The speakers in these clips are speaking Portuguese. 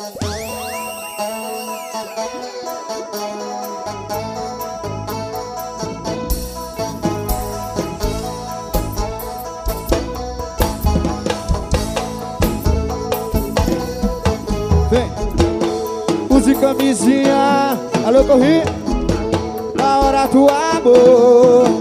Vem, use camisinha, alô, corri, na hora do amor.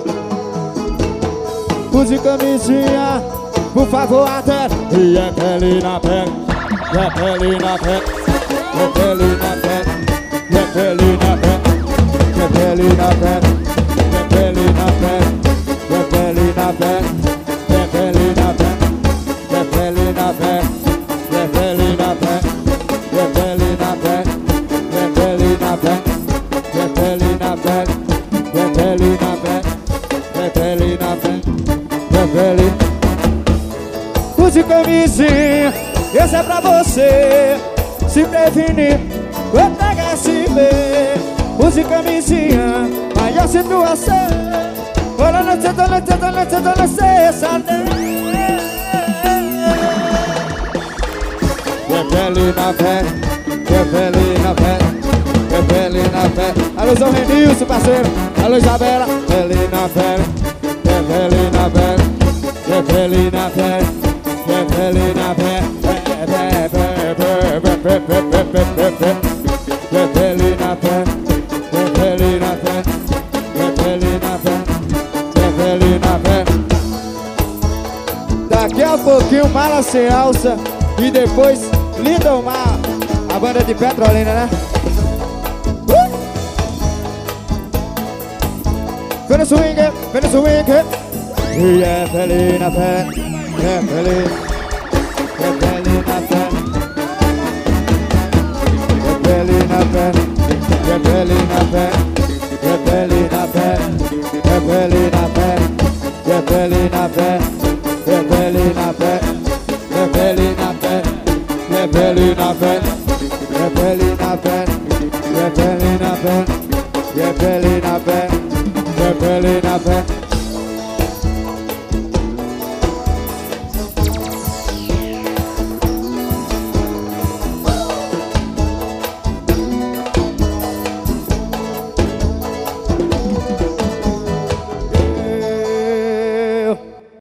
Use camisinha, por favor, até. E é pele na pele, é pele na pele, é pele na pele, é pele na pele, é pele na pele, é pele na pele, é pele na pele, é pele na pele, é pele na pele, é pele na pele. É pele na pele, é pele na pele, é pele na pele, é pele na pele, é pele na pele, é pele. Use camisinha, esse é pra você se prevenir quando HSV. Use camisinha, maior situação. Ora não sei, não sei, sabe? É pele na pele, é pele na pele, é pele na pele. Alô, Zão Renilson, parceiro. Alô, Isabela. Pele na pele, é pele na pele, é pele na pele, é pele na pele, é pele na pele, é pele na pele, é pele na pele, é pele na pele. Daqui a pouquinho, Mala Sem Alça e depois Lindomar, a banda de Petrolina, né? Vem no swing, vem no swing. E é pele na pele, é pele na pele, é pele na pele, é pele na pele, é pele na pele, é pele na pele, é pele na pele, é pele na pele, é pele na pele. É pele na pele, é pele na pele, é pele na pele, é pele na pele, é pele na pele.